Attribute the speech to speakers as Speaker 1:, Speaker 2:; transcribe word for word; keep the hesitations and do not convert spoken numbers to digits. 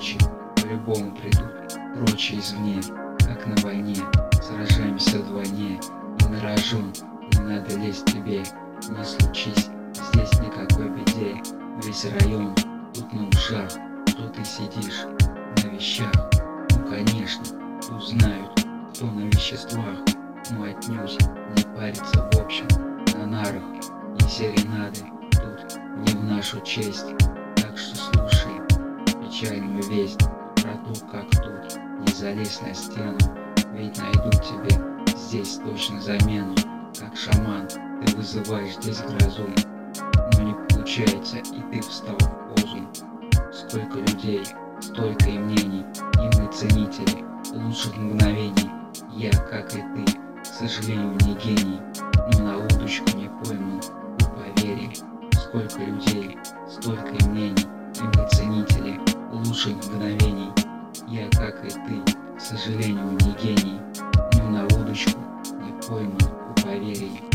Speaker 1: Короче, по-любому придут прочие извне, как на войне. Сражаемся вдвойне, и на рожон не надо лезть тебе. Не случись здесь никакой беде. Весь район тут на ушах, что ты сидишь на вещах. Ну конечно, тут знают, кто на веществах, но отнюдь не парится в общем на нарах. И серенады тут не в нашу честь, так что слушай печальную весть про то, как тут не залезть на стену. Ведь найду тебе здесь точно замену. Как шаман ты вызываешь здесь грозу, но не получается, и ты встал в позу. Сколько людей, столько и мнений, и мы ценители лучших мгновений. Я, как и ты, к сожалению, не гений, но на удочку не пойман, вы поверили. Сколько людей, столько и мнений, и мы ценители лучших мгновений. Я, как и ты, к сожалению, не гений, но на удочку не пойман, вы поверили.